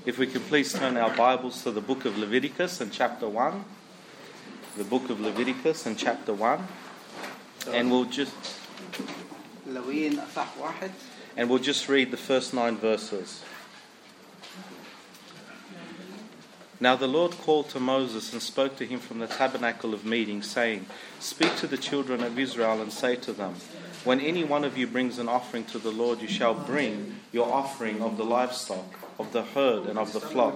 If we could please turn our Bibles to the book of Leviticus and chapter 1. The book of Leviticus and chapter 1. And we'll just read the first 9 verses. Now the Lord called to Moses and spoke to him from the tabernacle of meeting, saying, Speak to the children of Israel and say to them, When any one of you brings an offering to the Lord, you shall bring your offering of the livestock, of the herd and of the flock.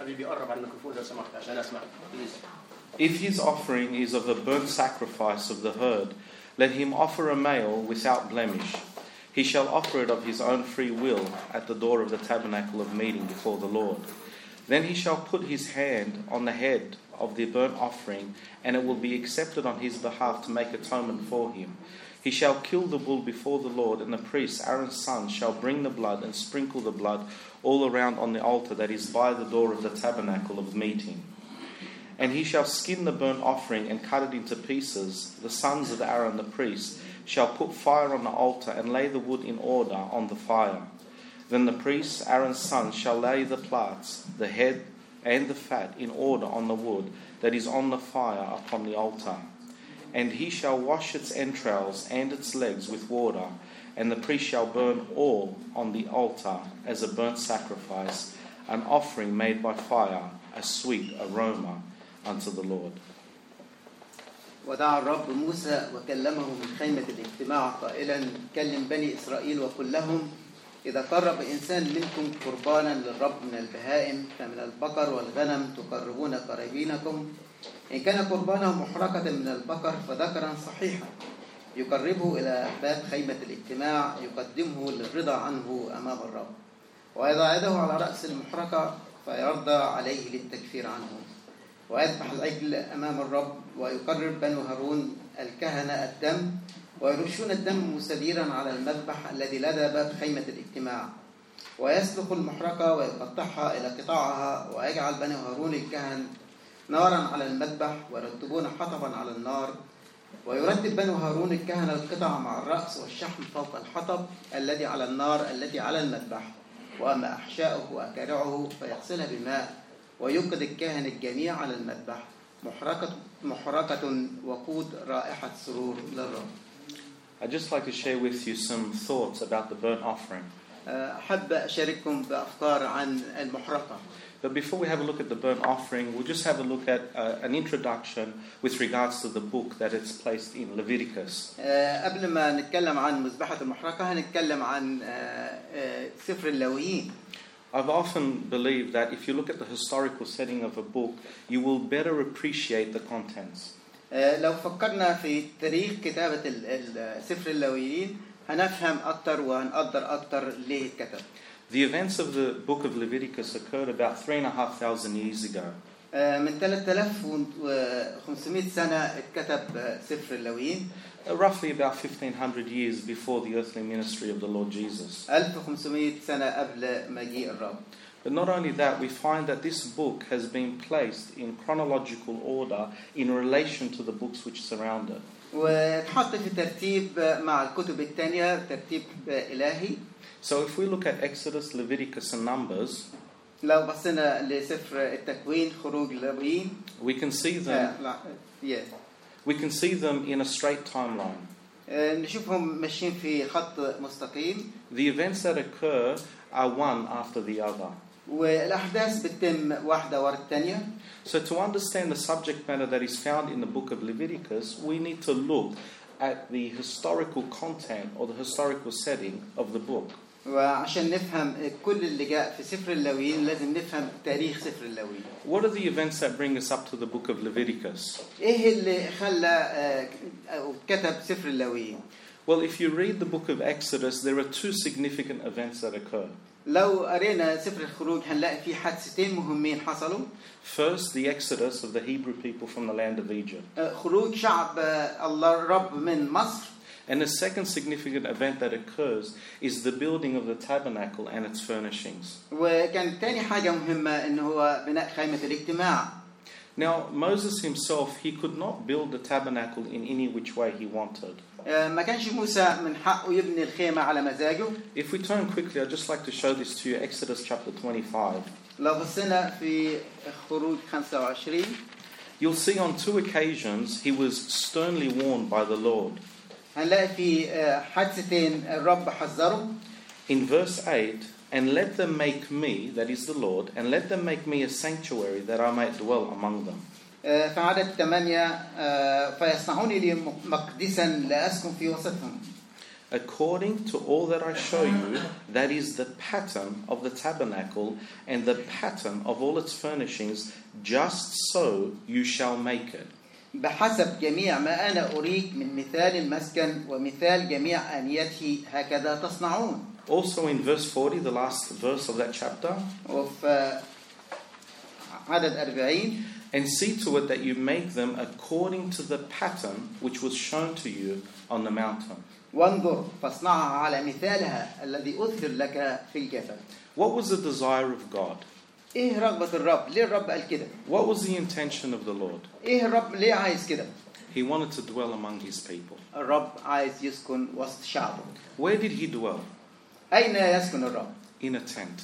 If his offering is of a burnt sacrifice of the herd, let him offer a male without blemish. He shall offer it of his own free will at the door of the tabernacle of meeting before the Lord. Then he shall put his hand on the head of the burnt offering, and it will be accepted on his behalf to make atonement for him. He shall kill the bull before the Lord, and the priest, Aaron's son, shall bring the blood and sprinkle the blood all around on the altar that is by the door of the tabernacle of meeting. And he shall skin the burnt offering and cut it into pieces. The sons of Aaron the priest shall put fire on the altar and lay the wood in order on the fire. Then the priest, Aaron's son, shall lay the plates, the head and the fat in order on the wood that is on the fire upon the altar. And he shall wash its entrails and its legs with water, and the priest shall burn all on the altar as a burnt sacrifice, an offering made by fire, a sweet aroma unto the Lord. ودعا الرب موسى وكلمه من خيمة الاجتماع قائلا كلم بني إسرائيل وقل لهم إذا قرب إنسان منكم قربانا للرب من البهائم فمن البقر والغنم تقربون قريبينكم إن كان قربانه محرقة من البقر فذكرا صحيحا يقربه إلى باب خيمة الاجتماع يقدمه للرضا عنه أمام الرب ويضع يده على رأس المحرقة فيرضى عليه للتكفير عنه ويذبح العجل أمام الرب ويقرب بنو هارون الكهنة الدم ويرشون الدم مستديرا على المذبح الذي لدى باب خيمة الاجتماع ويسلخ المحرقة ويقطعها إلى قطاعها ويجعل بنو هارون الكهن نارا على المذبح ويرتبون حطبا على النار ويرتب بنو هارون الكهنة القطع مع الرأس والشحم فوق الحطب الذي على النار التي على المذبح وأما أحشاؤه وأكارعه فيغسلها بماء ويوقد الكاهن الجميع على المذبح محرقة وقود رائحة سرور للرب. I'd just like to share with you some thoughts about the burnt offering. أحب أشارككم بأفكار عن المحرقة. But before we have a look at the burnt offering, we'll just have a look at an introduction with regards to the book that it's placed in, Leviticus. قبل ما نتكلم عن مذبحة المحرقة هنتكلم عن سفر اللاويين. I've often believed that if you look at the historical setting of a book, you will better appreciate the contents. لو فكرنا في تاريخ كتابة سفر اللاويين هنفهم أكتر وهنقدر أكتر ليه اتكتب. The events of the book of Leviticus occurred about 3,500 years ago. من 3500 سنة اتكتب سفر اللاويين. Roughly about 1,500 years before the earthly ministry of the Lord Jesus. 1500 سنة قبل مجيء الرب. But not only that, we find that this book has been placed in chronological order in relation to the books which surround it. وتحط في ترتيب مع الكتب الثانية ترتيب إلهي. So if we look at Exodus, Leviticus and Numbers, لو بصينا لسفر التكوين خروج لاويين we can see them in a straight timeline. نشوفهم ماشيين في خط مستقيم. The events that occur are one after the other. والأحداث بتتم واحدة ورا الثانية. So to understand the subject matter that is found in the book of Leviticus, we need to look at the historical content or the historical setting of the book. وعشان نفهم كل اللي جاء في سفر اللاويين لازم نفهم تاريخ سفر اللاويين. What are the events that bring us up to the book of Leviticus? إيه اللي خلى كتب سفر اللاويين؟ Well, if you read the book of Exodus, there are 2 significant events that occur. لو قرينا سفر الخروج هنلاقي فيه حادثتين مهمين حصلوا. First, the exodus of the Hebrew people from the land of Egypt. خروج شعب الله الرب من مصر. And the second significant event that occurs is the building of the tabernacle and its furnishings. وكان تاني حاجة مهمة إنه هو بناء خيمة الاجتماع. Now, Moses himself, he could not build the tabernacle in any which way he wanted. ما كانش موسى من حقه يبني الخيمة على مزاجه. If we turn quickly, I'd just like to show this to you. Exodus chapter 25. لو بصينا في خروج 25 You'll see on 2 occasions he was sternly warned by the Lord. هنلاقي في حادثتين الرب حذره. In verse 8, and let them make me, that is the Lord, and let them make me a sanctuary that I may dwell among them. في عدد 8 فيصنعوني لي مقدسا لأسكن في وسطهم. According to all that I show you, that is the pattern of the tabernacle and the pattern of all its furnishings, just so you shall make it. بحسب جميع ما أنا أريك من مثال المسكن ومثال جميع آنيته هكذا تصنعون. Also in verse 40, the last verse of that chapter, وفي عدد 40 and see to it that you make them according to the pattern which was shown to you on the mountain. وانظر فاصنعها على مثالها الذي أظهر لك في الجبل. What was the desire of God? إيه رغبة الرب؟ ليه الرب قال كده؟ What was the intention of the Lord? إيه الرب ليه عايز كده؟ He wanted to dwell among his people. الرب عايز يسكن وسط شعبه. Where did he dwell? أين يسكن الرب؟ In a tent.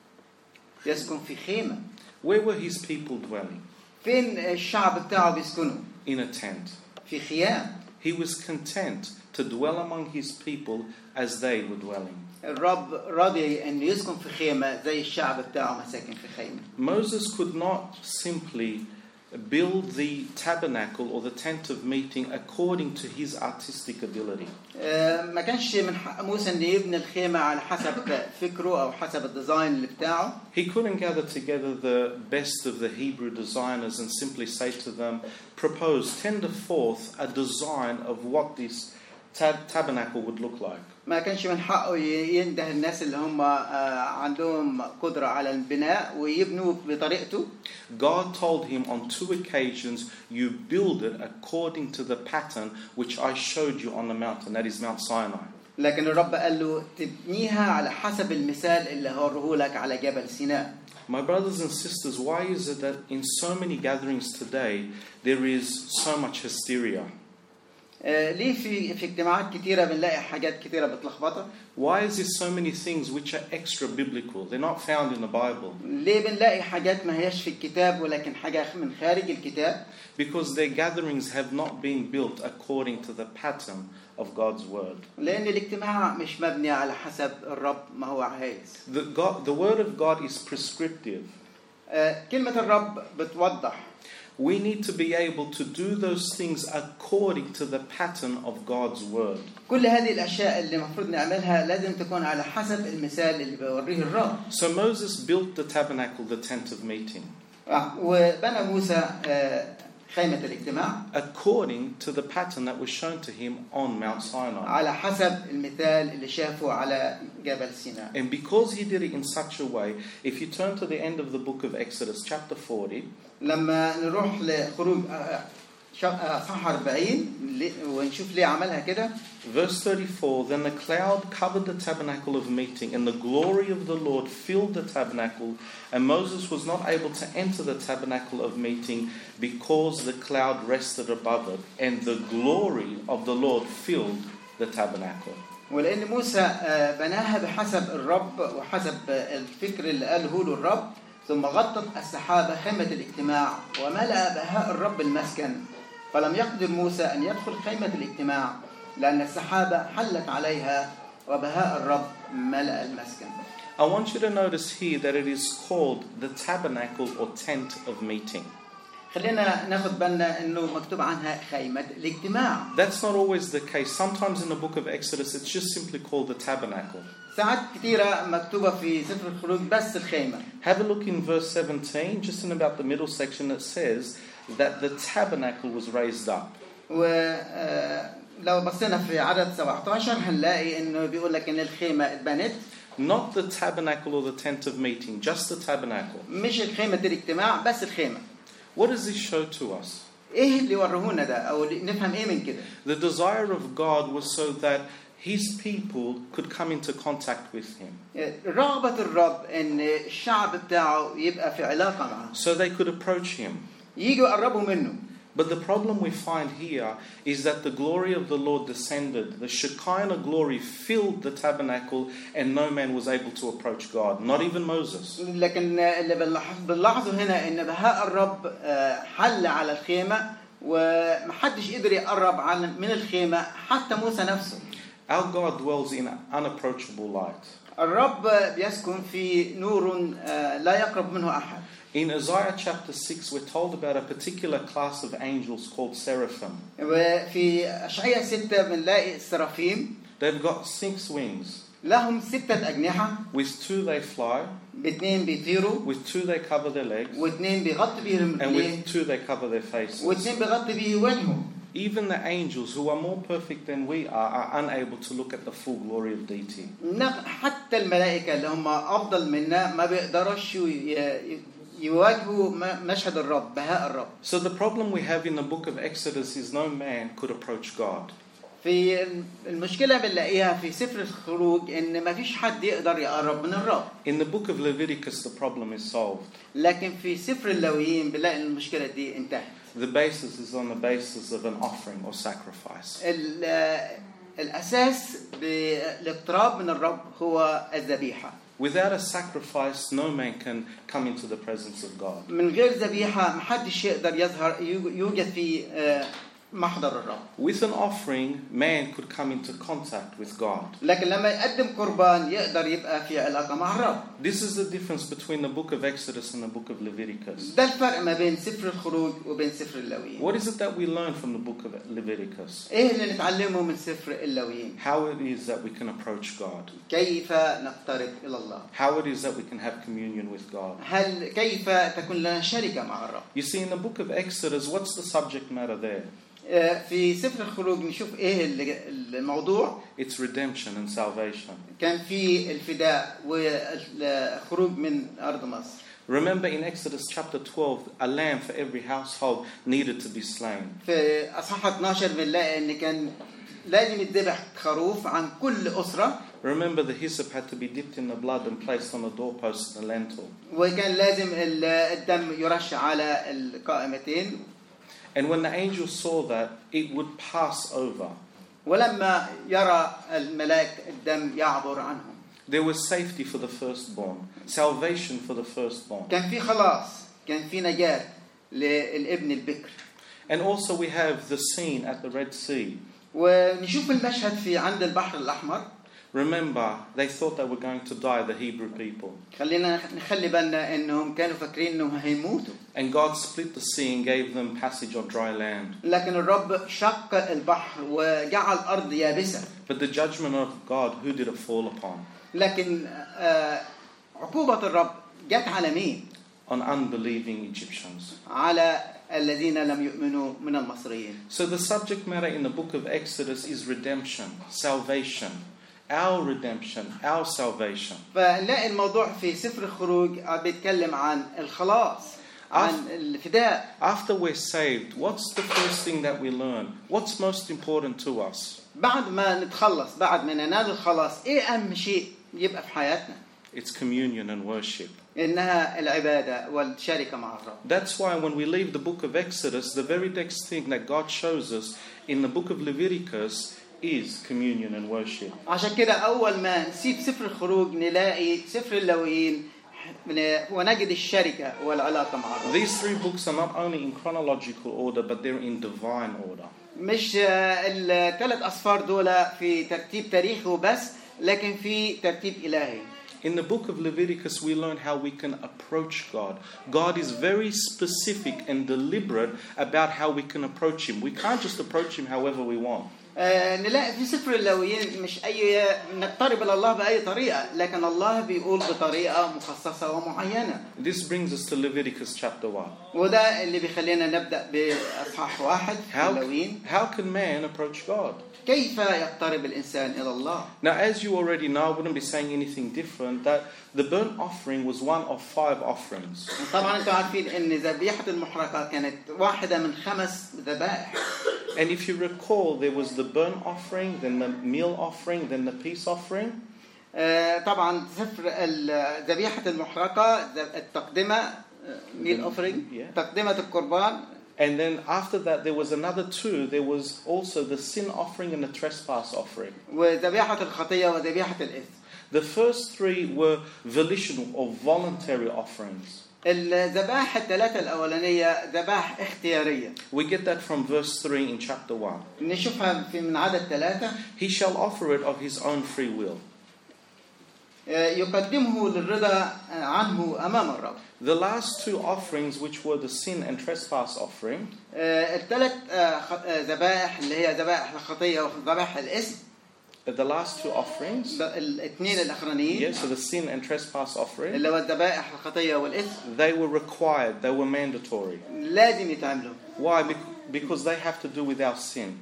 يسكن في خيمة. Where were his people dwelling? فين الشعب بتاعه بيسكنوا؟ In a tent. في خيام. He was content to dwell among his people as they were dwelling. الرب راضي أن يسكن في خيمة زي الشعب بتاعه مساكن في خيمة. Moses could not simply build the tabernacle or the tent of meeting according to his artistic ability. ما كانش من حق موسى أن يبني الخيمة على حسب فكره أو حسب الديزاين اللي بتاعه. He couldn't gather together the best of the Hebrew designers and simply say to them, propose, tender forth a design of what this tabernacle would look like. ما كانش من حقه ينده الناس اللي هم عندهم قدرة على البناء ويبنوا بطريقته. God told him on 2 occasions, you build it according to the pattern which I showed you on the mountain, that is Mount Sinai. لكن الرب قال له تبنيها على حسب المثال اللي هوريه لك على جبل سيناء. My brothers and sisters, why is it that in so many gatherings today there is so much hysteria? ليه في اجتماعات كتيرة بنلاقي حاجات كتيرة بتلخبطها؟ Why is there so many things which are extra biblical? They're not found in the Bible. ليه بنلاقي حاجات ما هيش في الكتاب ولكن حاجة من خارج الكتاب؟ Because their gatherings have not been built according to the pattern of God's word. لأن الاجتماع مش مبني على حسب الرب ما هو عايز. The word of God is prescriptive. كلمة الرب بتوضح. We need to be able to do those things according to the pattern of God's word. كل هذه الأشياء اللي المفروض نعملها لازم تكون على حسب المثال اللي بيوريه الرب. So Moses built the tabernacle, the tent of meeting, وبنى موسى خيمة الاجتماع according to the pattern that was shown to him on Mount Sinai. على حسب المثال اللي شافه على جبل سيناء. And because he did it in such a way, if you turn to the end of the book of Exodus, chapter 40, لما نروح لخروج صح 40 ونشوف ليه عملها كده. verse 34, then the cloud covered the tabernacle of meeting, and the glory of the Lord filled the tabernacle, and Moses was not able to enter the tabernacle of meeting because the cloud rested above it, and the glory of the Lord filled the tabernacle. ولأن موسى بناها بحسب الرب وحسب الفكر اللي قاله له الرب، ثم غطت السحابة خيمة الاجتماع وملأ بهاء الرب المسكن، فلم يقدر موسى أن يدخل خيمة الاجتماع لأن السحابة حلت عليها وبهاء الرب ملأ المسكن. I want you to notice here that it is called the tabernacle or tent of meeting. خلينا ناخد بالنا إنه مكتوب عنها خيمة الاجتماع. That's not always the case. Sometimes in the book of Exodus it's just simply called the tabernacle. ساعات كثيرة مكتوبة في سفر الخروج بس الخيمة. Have a look in verse 17, just in about the middle section. It says that the tabernacle was raised up. ولو بصينا في عدد 17 هنلاقي إنه بيقول لك إن الخيمة اتبنت. Not the tabernacle or the tent of meeting, just the tabernacle. مش الخيمة الاجتماع بس الخيمة. What does this show to us? إيه اللي وروهنا ده أو نفهم إيه من كده؟ The desire of God was so that His people could come into contact with Him. رغبة الرب إن الشعب بتاعه يبقى في علاقة معه. So they could approach Him. ييجوا يقربوا منه. But the problem we find here is that the glory of the Lord descended. The Shekinah glory filled the tabernacle and no man was able to approach God, not even Moses. لكن اللي بنلاحظه هنا ان بهاء الرب حل على الخيمة ومحدش قدر يقرب من الخيمة حتى موسى نفسه. Our God dwells in unapproachable light. الرب بيسكن في نور لا يقرب منه أحد. In Isaiah chapter 6 we're told about a particular class of angels called seraphim. وفي أشعياء 6 بنلاقي السرافيم. They've got 6 wings. لهم 6 أجنحة. With 2 they fly. باثنين بيطيروا. With 2 they cover their legs. واثنين بيغطي بيهم And رجلين. with 2 they cover their faces. واثنين بيغطي بيه وجههم. Even the angels who are more perfect than we are unable to look at the full glory of deity. حتى الملائكة اللي هم أفضل منا ما بيقدرش يواجهوا مشهد الرب بهاء الرب. So the problem we have in the book of Exodus is no man could approach God. في المشكلة بنلاقيها في سفر الخروج إن ما فيش حد يقدر يقرب من الرب. In the book of Leviticus the problem is solved. لكن في سفر اللاويين بنلاقي المشكلة دي انتهت. The basis is on the basis of an offering or sacrifice. الأساس بالاقتراب من الرب هو الذبيحة. Without a sacrifice, no man can come into the presence of God. من غير ذبيحة محدش يقدر يوجد في محضر الرب. With an offering, man could come into contact with God. لكن لما يقدم قربان يقدر يبقى في علاقة مع الرب. This is the difference between the book of Exodus and the book of Leviticus. ده الفرق ما بين سفر الخروج وبين سفر اللاويين. What is it that we learn from the book of Leviticus? إيه اللي نتعلمه من سفر اللاويين؟ How it is that we can approach God. كيف نقترب إلى الله؟ How it is that we can have communion with God. كيف تكون لنا شركة مع الرب؟ You see, in the book of Exodus, what's the subject matter there? في سفر الخروج نشوف إيه الموضوع. It's redemption and salvation. كان في الفداء والخروج من أرض مصر. Remember in Exodus chapter 12, a lamb for every household needed to be slain. في أصحاح 12 بنلاقي إن كان لازم يذبح خروف عن كل أسرة. Remember the hyssop had to be dipped in the blood and placed on the doorpost and the lintel. وكان لازم الدم يرش على القائمتين. And when the angel saw that, it would pass over. ولما يرى الملاك الدم يعبر عنهم. There was safety for the firstborn, salvation for the firstborn. كان في خلاص، كان في نجاة للابن البكر. And also we have the scene at the Red Sea. ونشوف المشهد في عند البحر الأحمر. Remember, they thought they were going to die, the Hebrew people. خلينا نخلي بالنا إنهم كانوا فاكرين إنهم هيموتوا. And God split the sea and gave them passage on dry land. لكن الرب شق البحر وجعل الأرض يابسة. But the judgment of God, who did it fall upon? لكن عقوبة الرب جت على مين؟ On unbelieving Egyptians. على الذين لم يؤمنوا من المصريين. So the subject matter in the book of Exodus is redemption, salvation. Our redemption, our salvation. فنلاقي الموضوع في سفر الخروج بيتكلم عن الخلاص، عن الفداء. After we're saved, what's the first thing that we learn? What's most important to us? بعد ما نتخلص، بعد ما ننال الخلاص، إيه أهم شيء يبقى في حياتنا؟ It's communion and worship. إنها العبادة والشركة مع الرب. That's why when we leave the book of Exodus, the very next thing that God shows us in the book of Leviticus is communion and worship. عشان كده أول ما نسيب سفر الخروج نلاقي سفر اللاويين ونجد الشركة والعلاقة مع الرب. These 3 books are not only in chronological order, but they're in divine order. مش الثلاث أسفار دول في ترتيب تاريخي وبس، لكن في ترتيب إلهي. In the book of Leviticus, we learn how we can approach God. God is very specific and deliberate about how we can approach Him. We can't just approach Him however we want. نلاقي في سفر اللاويين مش نقترب إلى الله بأي طريقة، لكن الله بيقول بطريقة مخصصة ومعينة. This brings us to Leviticus chapter 1. وده اللي بيخلينا نبدأ بأصحاح 1 في اللاويين. How can man approach God? كيف يقترب الإنسان إلى الله؟ Now, as you already know, I wouldn't be saying anything different, that the burnt offering was one of 5 offerings. طبعا أنتم عارفين إن ذبيحة المحرقة كانت واحدة من 5 ذبائح. And if you recall, there was the burnt offering, then the meal offering, then the peace offering. طبعا سفر ذبيحة المحرقة التقدمة meal offering تقدمة القربان And then after that, there was another two. There was also the sin offering and the trespass offering. وذبيحة الخطية وذبيحة الإثم. The first three were volitional or voluntary offerings. الذبائح الثلاثة الأولانية ذبائح اختيارية. We get that from verse 3 in chapter 1. نشوفها من عدد 3. He shall offer it of his own free will. يقدمه للرضا عنه أمام الرب. The last two offerings, which were the sin and trespass offering, الثلاث ذبائح اللي هي ذبائح الخطية وذبائح الإثم. the last two offerings, الاثنين الأخرانيين. yes, so the sin and trespass offering, اللي هو الذبائح الخطية والإثم. they were required, they were mandatory. لازم يتعملوا. Why? Because they have to do with our sin.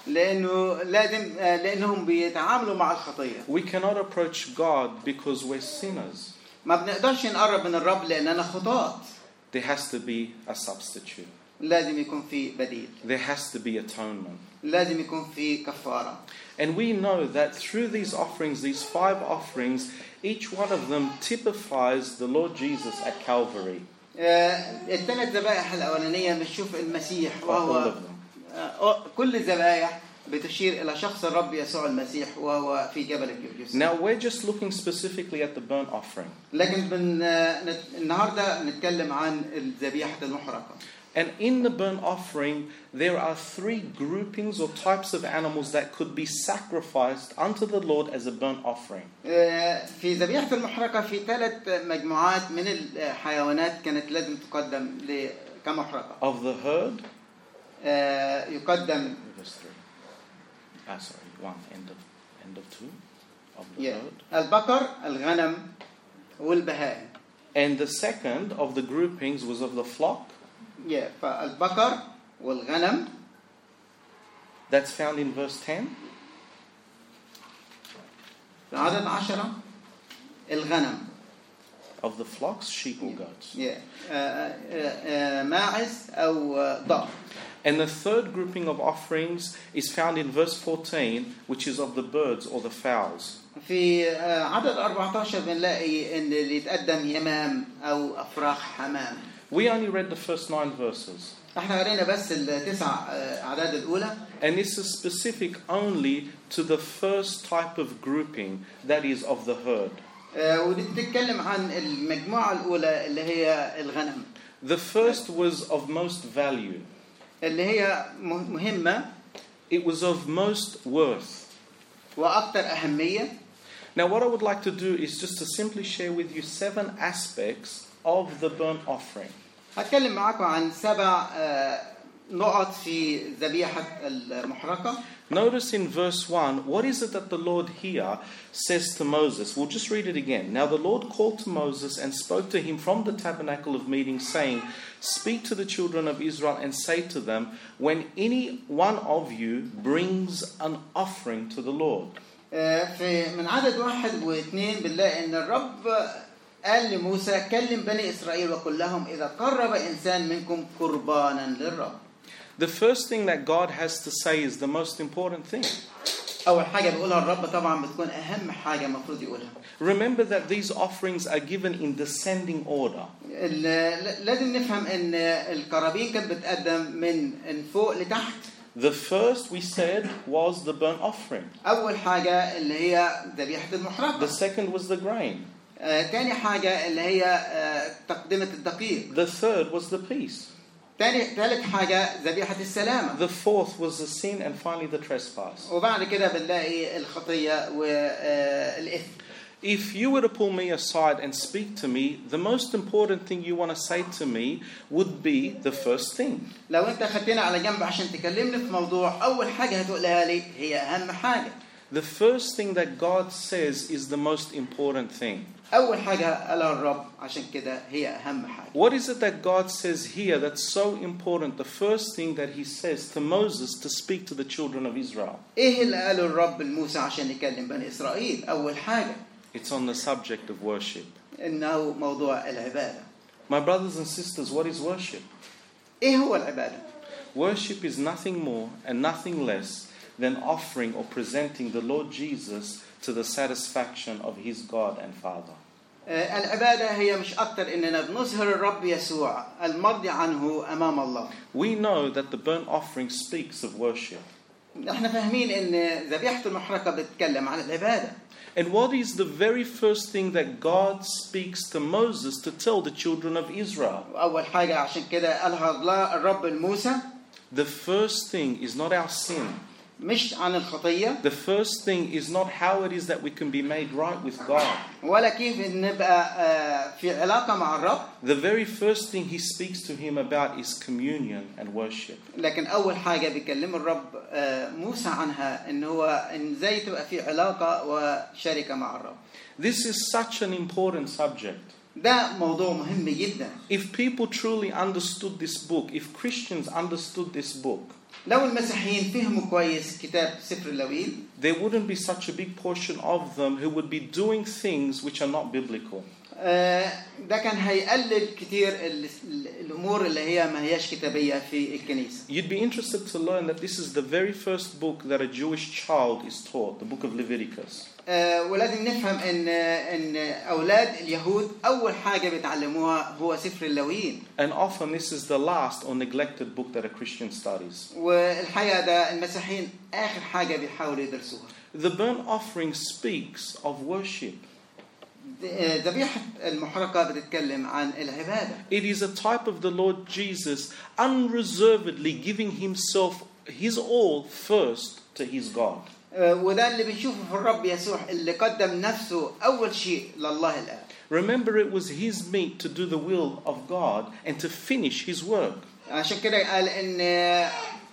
لأنهم بيتعاملوا مع الخطية. We cannot approach God because we're sinners. ما بنقدرش نقرب من الرب لأننا خطاة. There has to be a substitute. لازم يكون في بديل. There has to be atonement. لازم يكون في كفارة. And we know that through these offerings, these 5 offerings, each one of them typifies the Lord Jesus at Calvary. الثلاث ذبائح الأولانية بنشوف المسيح وهو كل الذبائح بتشير إلى شخص الرب يسوع المسيح وهو في جبل الجلجث. Now we're just looking specifically at the burnt offering. لكن النهارده نتكلم عن الذبيحة المحرقة. And in the burnt offering, there are 3 groupings or types of animals that could be sacrificed unto the Lord as a burnt offering. في ذبيحة المحرقة في 3 مجموعات من الحيوانات كانت لازم تقدم كمحرقة. Of the herd, يقدم. verse 3. Sorry, 1 end of 2 of the herd. البقر، الغنم، والبهائم. And the second of the groupings was of the flock. فالبقر والغنم. That's found in verse 10. في عدد 10 الغنم. Of the flocks, sheep or goats. ماعز أو ضأن. And the third grouping of offerings is found in verse 14, which is of the birds or the fowls. في عدد 14 بنلاقي إن اللي يتقدم يمام أو أفراخ حمام. We only read the first 9 verses. احنا قرينا بس ال9 أعداد الأولى. And this is specific only to the first type of grouping, that is of the herd. ونتكلم عن المجموعة الأولى اللي هي الغنم. The first was of most value. اللي هي مهمة. It was of most worth. وأكثر أهمية. Now what I would like to do is just to simply share with you 7 aspects of the burnt offering. هتكلم معاكم عن 7 نقط في ذبيحة المحرقة. Notice in verse 1, what is it that the Lord here says to Moses? We'll just read it again. Now the Lord called to Moses and spoke to him from the tabernacle of meeting, saying, Speak to the children of Israel and say to them, when any one of you brings an offering to the Lord. في من عدد 1 و2 بنلاقي إن الرب قال لموسى كلم بني إسرائيل وقل لهم إذا قرب إنسان منكم قربانا للرب. The first thing that God has to say is the most important thing. أول حاجة بيقولها الرب طبعا بتكون أهم حاجة مفروض يقولها. Remember that these offerings are given in descending order. لازم نفهم إن القرابين كانت بتقدم من فوق لتحت. The first we said was the burnt offering. أول حاجة اللي هي ذبيحة المحرقة. The second was the grain. تاني حاجة اللي هي تقدمة الدقيق. The third was the peace. ثالث حاجة ذبيحة السلامة. The fourth was the sin, and finally the trespass. وبعد كده بنلاقي الخطية والإثم. If you were to pull me aside and speak to me, the most important thing you want to say to me would be the first thing. لو أنت خدتنا على جنب عشان تكلمني في موضوع أول حاجة هتقولها لي هي أهم حاجة. The first thing that God says is the most important thing. أول حاجة قالها الرب عشان كده هي أهم حاجة. What is it that God says here that's so important? The first thing that he says to Moses to speak to the children of Israel. إيه اللي قاله الرب لموسى عشان يكلم بني إسرائيل؟ أول حاجة. It's on the subject of worship. إنه موضوع العبادة. My brothers and sisters, what is worship? إيه هو العبادة؟ Worship is nothing more and nothing less than offering or presenting the Lord Jesus to the satisfaction of his God and Father. العبادة هي مش أكتر إننا بنظهر الرب يسوع المرضي عنه أمام الله. We know that the burnt offering speaks of worship. احنا فاهمين إن ذبيحة المحرقة بتتكلم عن العبادة. And what is the very first thing that God speaks to Moses to tell the children of Israel? أول حاجة عشان كده قالها الله الرب لموسى. The first thing is not our sin. مش عن الخطية. The first thing is not how it is that we can be made right with God. ولا كيف نبقى في علاقة مع الرب. The very first thing he speaks to him about is communion and worship. لكن أول حاجة بيكلم الرب موسى عنها إن هو إن زي تبقى في علاقة وشركة مع الرب. This is such an important subject. ده موضوع مهم جدا. If people truly understood this book, if Christians understood this book, لو المسيحيين فهموا كويس كتاب سفر اللاويين, there wouldn't be such a big portion of them who would be doing things which are not biblical. ده كان هيقلل كتير الأمور اللي هي ما هياش كتابية في الكنيسة. You'd be interested to learn that this is the very first book that a Jewish child is taught, the book of Leviticus. ولازم نفهم إن أولاد اليهود أول حاجة بيتعلموها هو سفر اللاويين. And often this is the last or neglected book that a Christian studies. والحقيقة ده المسيحيين آخر حاجة بيحاولوا يدرسوها. The burnt offering speaks of worship. ذبيحة المحرقة بتتكلم عن العبادة. It is a type of the Lord Jesus unreservedly giving himself his all first to his God. وده اللي بنشوفه في الرب يسوع اللي قدم نفسه أول شيء لله الآب. Remember, it was his meat to do the will of God and to finish his work. عشان كده قال إن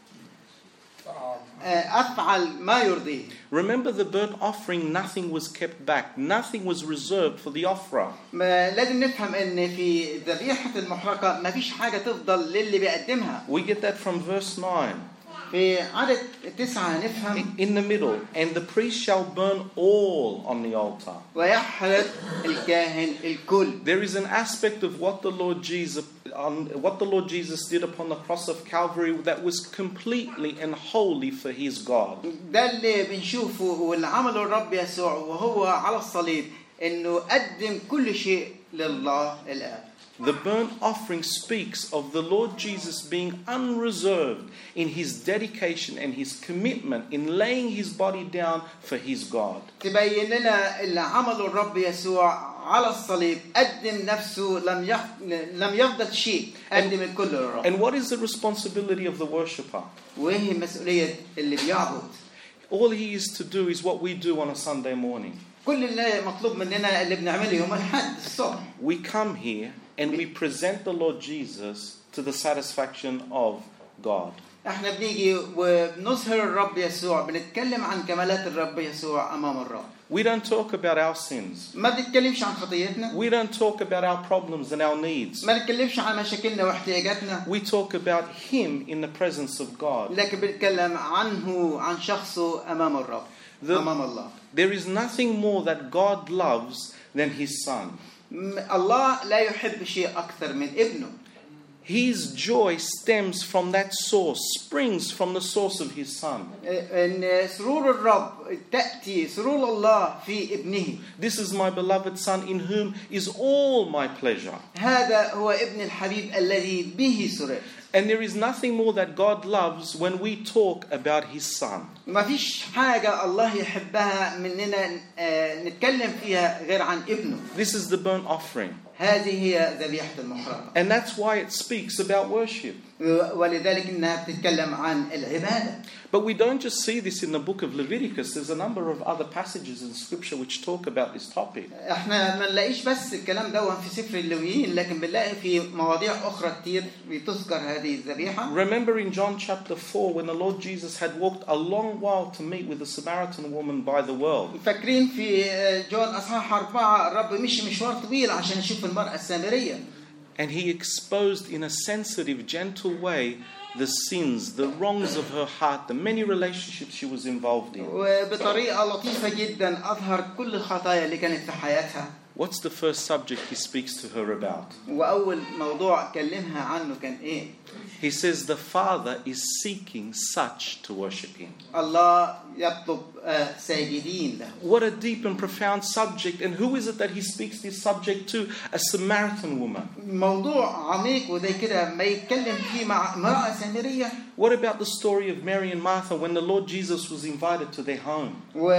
أفعل ما يرضيه. Remember the burnt offering, nothing was kept back. Nothing was reserved for the offerer. لازم نفهم إن في ذبيحة المحرقة ما فيش حاجة تفضل للي بيقدمها. We get that from verse 9. في عدد 9 نفهم. In the middle, and the priest shall burn all on the altar. ويحرق الكاهن الكل. There is an aspect of what the Lord Jesus did upon the cross of Calvary that was completely and wholly for his God. ده اللي بنشوفه واللي عمله الرب يسوع وهو على الصليب إنه قدم كل شيء لله الآب. The burnt offering speaks of the Lord Jesus being unreserved in his dedication and his commitment in laying his body down for his God. تبين لنا اللي عمله الرب يسوع على الصليب قدم نفسه لم يفضل شيء قدم الكل للرب. And what is the responsibility of the worshipper? وهي مسؤولية اللي بيعبد. All he is to do is what we do on a Sunday morning. كل اللي مطلوب مننا اللي بنعمله يوم الأحد الصبح. We come here and we present the Lord Jesus to the satisfaction of God. احنا بنيجي وبنظهر الرب يسوع بنتكلم عن كمالات الرب يسوع أمام الرب. We don't talk about our sins. ما بنتكلمش عن خطيتنا. We don't talk about our problems and our needs. ما بنتكلمش عن مشاكلنا واحتياجاتنا. We talk about him in the presence of God. لكن بنتكلم عنه عن شخصه أمام الرب. أمام الله. There is nothing more that God loves than his son. الله لا يحب شيء أكثر من ابنه. His joy stems from that source, springs from the source of his son. إن سرور الرب تأتي سرور الله في ابنه. This is my beloved son in whom is all my pleasure. هذا هو ابن الحبيب الذي به سررت. And there is nothing more that God loves when we talk about his son. ما فيش حاجة الله يحبها مننا نتكلم فيها غير عن ابنه. This is the burnt offering. هذه هي ذبيحة المحرقة. And that's why it speaks about worship. ولذلك إنها بتتكلم عن العبادة. But we don't just see this in the book of Leviticus. There's a number of other passages in Scripture which talk about this topic. احنا ما نلاقيش بس الكلام ده في سفر اللاويين لكن بنلاقي في مواضيع أخرى كتير بتذكر هذه الذبيحة. Remember in John chapter 4 when the Lord Jesus had walked a long while to meet with the Samaritan woman by the well. فاكرين في جون أصحاح 4 الرب مشي مشوار طويل عشان يشوف المرأة السامرية. And he exposed in a sensitive, gentle way the sins, the wrongs of her heart, the many relationships she was involved in. وبطريقة لطيفة جدا أظهر كل الخطايا اللي كانت في حياتها. What's the first subject he speaks to her about? وأول موضوع كلمها عنه كان إيه؟ He says the Father is seeking such to worship him. الله يطلب ساجدين له. What a deep and profound subject. And who is it that he speaks this subject to? A Samaritan woman. موضوع عميق وزي كده ما يتكلم فيه مع امرأة سامرية. What about the story of Mary and Martha when the Lord Jesus was invited to their home?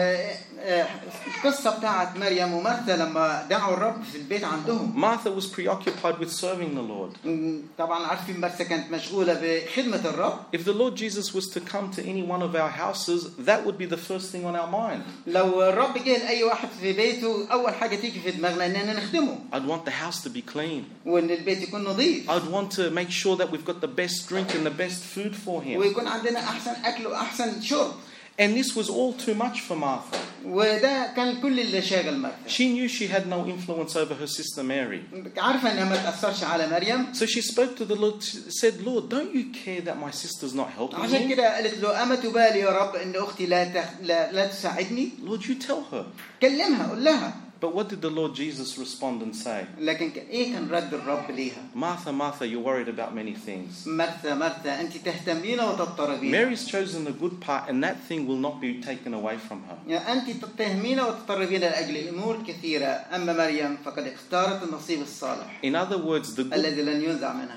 والقصة بتاعت مريم ومرثا لما دعوا الرب في البيت عندهم. Martha was preoccupied with serving the Lord. طبعا عارفين مرثا كانت مشغولة بخدمة الرب. If the Lord Jesus was to come to any one of our houses, that would be the first thing on our mind. لو الرب جه لأي واحد في بيته أول حاجة تيجي في دماغنا إننا نخدمه. I'd want the house to be clean. وإن البيت يكون نظيف. I'd want to make sure that we've got the best drink and the best food for him. ويكون عندنا أحسن أكل وأحسن شرب. And this was all too much for Martha. وده كان كل اللي شاغل مرثا. She knew she had no influence over her sister Mary. عارفة إنها ما تأثرش على مريم. So she spoke to the Lord, said, Lord, don't you care that my sister's not helping عشان me? كده قالت له أما تبالي يا رب إن أختي لا تساعدني. Lord, you tell her. كلمها قول لها. But what did the Lord Jesus respond and say? لكن إيه كان رد الرب ليها؟ Martha, Martha, you're worried about many things. مرثا مرثا أنت تهتمين وتضطربين. Mary's chosen the good part, and that thing will not be taken away from her. أنت تتهمين وتضطربين لأجل الأمور الكثيرة، أما مريم فقد اختارت النصيب الصالح. In other words, الذي لن ينزع منها.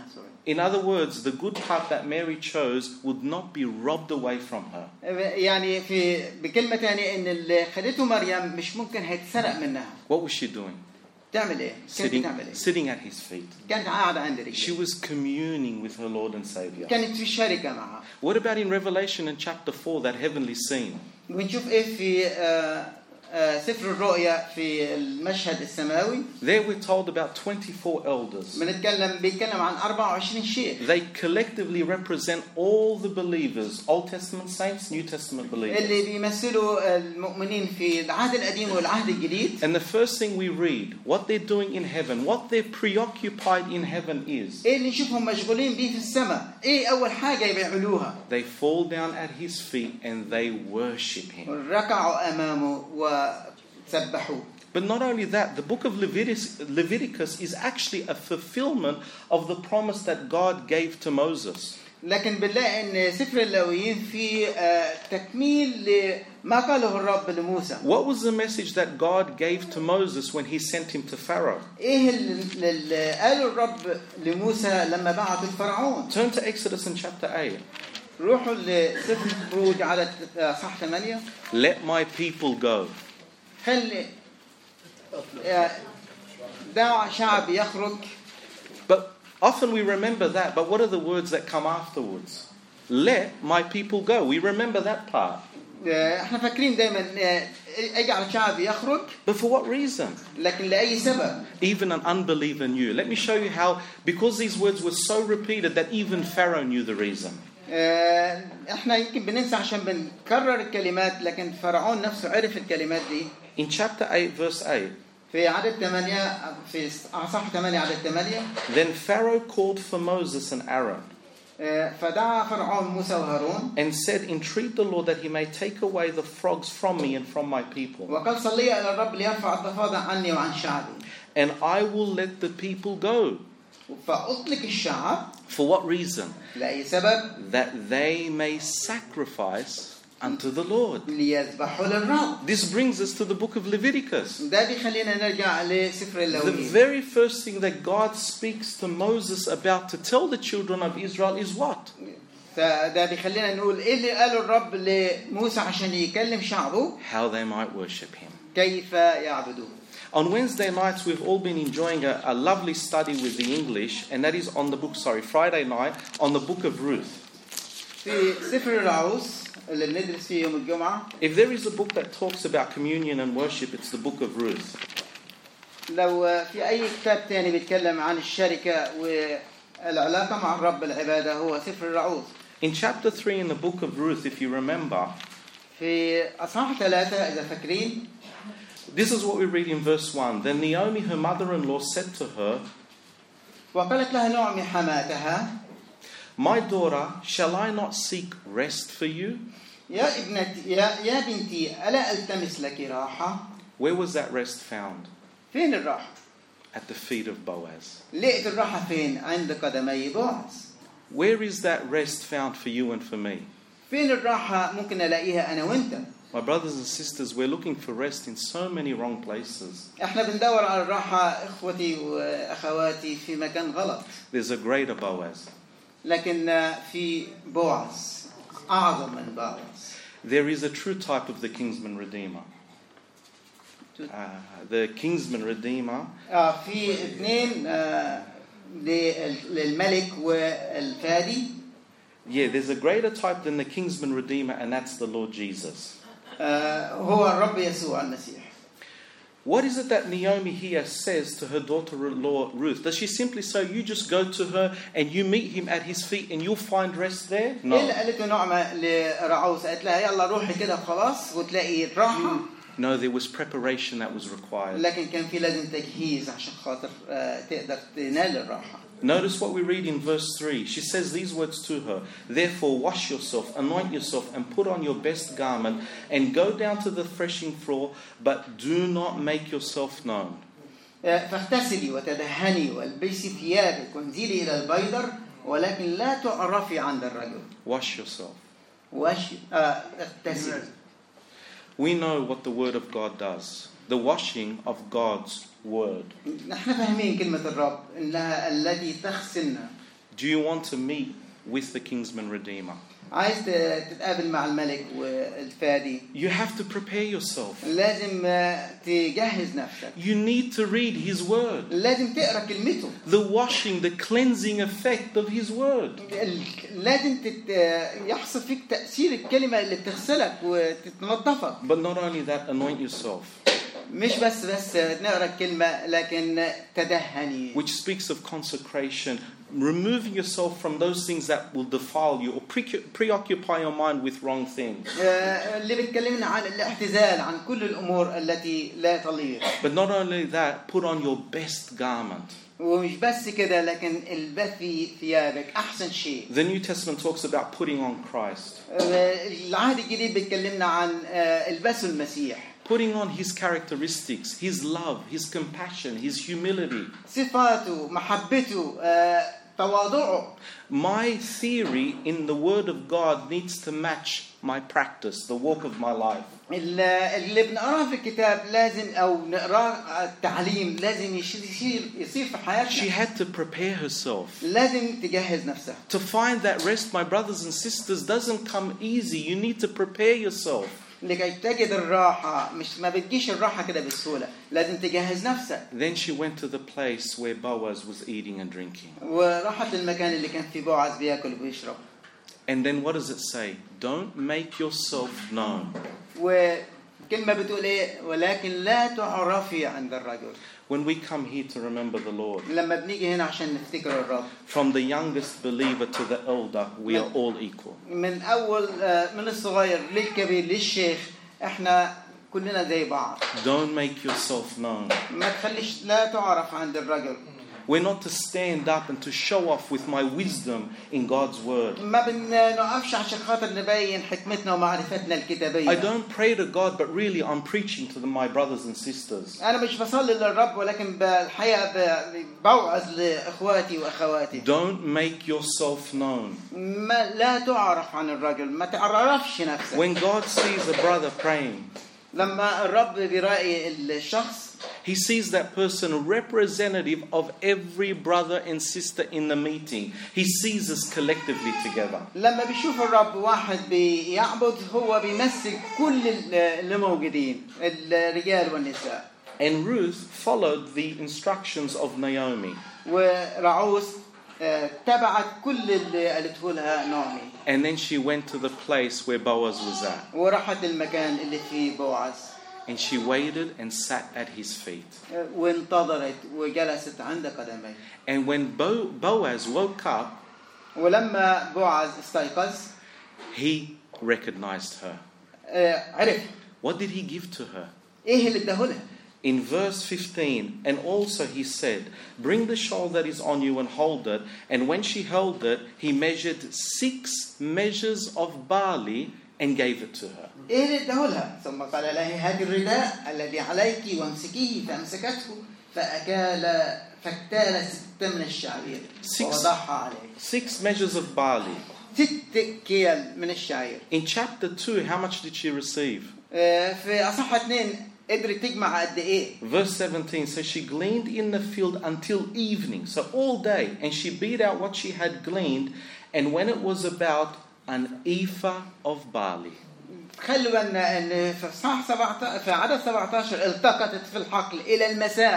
the good part that Mary chose would not be robbed away from her. يعني بكلمة ثانية إن اللي خدته مريم مش ممكن هيتسرق منها. What was she doing? تعمل إيه؟ Sitting at his feet. كانت قاعدة عند رجله. She was communing with her Lord and Savior. كانت في شركة معه. What about in Revelation in chapter 4, that heavenly scene? ونشوف إيه في سفر الرؤيا في المشهد السماوي. There we're told about 24 elders. بيتكلم عن 24 شيخ. They collectively represent all the believers, Old Testament saints, New Testament believers. اللي بيمثلوا المؤمنين في العهد القديم والعهد الجديد. And the first thing we read, what they're doing in heaven, what they're preoccupied in heaven is. إيه اللي نشوفهم مشغولين بيه في السماء؟ إيه أول حاجة يعملوها؟ They fall down at his feet and they worship him. ركعوا أمامه وسبحوه. But not only that, the book of Leviticus is actually a fulfillment of the promise that God gave to Moses. لكن بنلاقي إن سفر اللاويين في تكميل لما قاله الرب لموسى. What was the message that God gave to Moses when he sent him to Pharaoh? إيه اللي قاله الرب لموسى لما بعث الفرعون؟ Turn to Exodus in chapter 8. روحوا لسفر الخروج على صح 8. Let my people go. خلي دع شعب يخرج. But often we remember that, but what are the words that come afterwards? Let my people go. We remember that part. احنا فاكرين دائما اجعل شعب يخرج. But for what reason? لكن لأي سبب. Even an unbeliever knew. Let me show you how, because these words were so repeated that even Pharaoh knew the reason. احنا يمكن بننسى عشان بنكرر الكلمات لكن فرعون نفسه عرف الكلمات دي. In chapter 8 verse 8. في عدد 8 في أصحاح 8 عدد 8. Then Pharaoh called for Moses and Aaron. فدعا فرعون موسى وهارون. And said, entreat the Lord that he may take away the frogs from me and from my people. وقال صلي إلى الرب ليرفع الضفادع عني وعن شعبي. And I will let the people go. فأطلق الشعب. For what reason? لأي سبب. That they may sacrifice unto the Lord. ليذبحوا للرب. This brings us to the book of Leviticus. ده بيخلينا نرجع لسفر اللاويين. The very first thing that God speaks to Moses about to tell the children of Israel is what? ده بيخلينا نقول إيه اللي قاله الرب لموسى عشان يكلم شعبه. How they might worship him. كيف يعبدوه. On Wednesday nights, we've all been enjoying a lovely study with the English, and that is on the book, Friday night, on the book of Ruth. في سفر العروس اللي بندرس فيه يوم الجمعة. If there is a book that talks about communion and worship, it's the book of Ruth. لو في أي كتاب تاني بيتكلم عن الشركة والعلاقة مع الرب العبادة هو سفر العروس. In chapter 3 in the book of Ruth, if you remember, في أصحاح 3 إذا فاكرين. This is what we read in verse 1. Then Naomi, her mother-in-law, said to her, وقالت لها نعمي حماتها. My daughter, shall I not seek rest for you? يا ابنتي يا بنتي ألا ألتمس لك راحة؟ Where was that rest found? فين الراحة؟ At the feet of Boaz. لقيت الراحة فين؟ عند قدمي بوعز. Where is that rest found for you and for me? فين الراحة ممكن ألاقيها أنا وأنت؟ My brothers and sisters, we're looking for rest in so many wrong places. إحنا بندور على الراحة إخوتي وأخواتي في مكان غلط. There's a greater Boaz. لكن في بوعز أعظم من بوعز. There is a true type of the kinsman redeemer. The kinsman redeemer. في اثنين للملك والفادي. Yeah, there's a greater type than the kinsman redeemer, and that's the Lord Jesus. هو الرب يسوع المسيح. What is it that Naomi here says to her daughter-in-law Ruth? Does she simply say, you just go to her and you meet him at his feet and you'll find rest there? No. إيه قالت نعمة لرعوس قالت لها يلا روحي كده خلاص وتلاقي الراحة. No, there was preparation that was required. لكن كان في لازم تجهيز عشان خاطر تقدر تنال الراحة. Notice what we read in verse 3. She says these words to her. Therefore wash yourself, anoint yourself, and put on your best garment, and go down to the threshing floor, but do not make yourself known. فاغتسلي وتدهني والبسي ثيابك وانزلي إلى البيدر ولكن لا تعرفي عند الرجل. Wash yourself. اغتسلي. We know what the Word of God does. The washing of God's Word. نحن فاهمين كلمة الرب إنها التي تغسلنا. Do you want to meet with the kinsman redeemer? عايز تتقابل مع الملك والفادي. You have to prepare yourself. لازم تجهز نفسك. You need to read His Word. لازم تقرأ كلمته. The washing, the cleansing effect of His Word. لازم يحصل فيك تأثير الكلمة اللي بتغسلك وتتنظفك. But not only that, anoint yourself. مش بس نقرأ الكلمة لكن تدهني. Which speaks of consecration, removing yourself from those things that will defile you or preoccupy your mind with wrong things. اللي بتكلمنا عن الاعتزال عن كل الأمور التي لا تليق. But not only that, put on your best garment. ومش بس كده لكن البثي ثيابك أحسن شيء. The New Testament talks about putting on Christ. العهد الجديد بيتكلمنا عن البسوا المسيح. Putting on His characteristics, His love, His compassion, His humility. صفاته، محبته، تواضعه. My theory in the Word of God needs to match my practice, the walk of my life. اللي بنقراه في الكتاب لازم أو نقراه التعليم لازم يصير في حياتنا. She had to prepare herself. لازم تجهز نفسها. To find that rest, my brothers and sisters, doesn't come easy. You need to prepare yourself. لكي تجد الراحة ما بتجيش الراحة كده بسهولة لازم تجهز نفسك. Then she went to the place where Boaz was eating and drinking. وراحت للمكان اللي كان فيه بوعز بياكل وبيشرب. And then what does it say? Don't make yourself known. وكلمة بتقول إيه؟ ولكن لا تعرفي عند الرجل. When we come here to remember the Lord, لما بنيجي هنا عشان نفتكر الرب. from the youngest believer to the elder, we are all equal. من أول من الصغير للكبير للشيخ إحنا كلنا زي بعض. Don't make yourself known. ما تخليش لا تعرف عند الرجل. We're not to stand up and to show off with my wisdom in God's word. ما بنقفش عشان خاطر نبين حكمتنا ومعرفتنا الكتابية. I don't pray to God, but really I'm preaching to my brothers and sisters. أنا مش بصلي للرب ولكن بالحقيقة بوعظ لإخواتي وأخواتي. Don't make yourself known. ما لا تعرف عن الرجل، ما تعرفش نفسك. When God sees a brother praying, لما الرب بيراقي الشخص, He sees that person representative of every brother and sister in the meeting. He sees us collectively together. لما بيشوف الرب واحد بيعبد هو بيمثل كل اللي موجودين الرجال والنساء. And Ruth followed the instructions of Naomi. ورعوس تبعت كل اللي قالته لها نعمي. And then she went to the place where Boaz was at. وراحت المكان اللي فيه بوعز. And she waited and sat at his feet. وانتظرت وجلست عند قدميه. And when Boaz woke up, ولما بوعز استيقظ, he recognized her. عرف. What did he give to her? ايه اللي اداه لها؟ In verse 15, and also he said, bring the shawl that is on you and hold it. And when she held it, he measured 6 measures of barley and gave it to her. ايه اللي اداهولها؟ ثم قال لها هذا الرداء الذي عليك وامسكيه، فامسكته فاكتال 6 من الشعير ووضعها عليه. 6 measures of barley. 6 كيل من الشعير. In chapter 2, how much did she receive? في أصحاح 2 قدرت تجمع قد إيه؟ Verse 17 says she gleaned in the field until evening, so all day, and she beat out what she had gleaned, and when it was about an ephah of barley. خلوا بالنا ان في صح 17 في عدد 17 التقطت في الحقل الى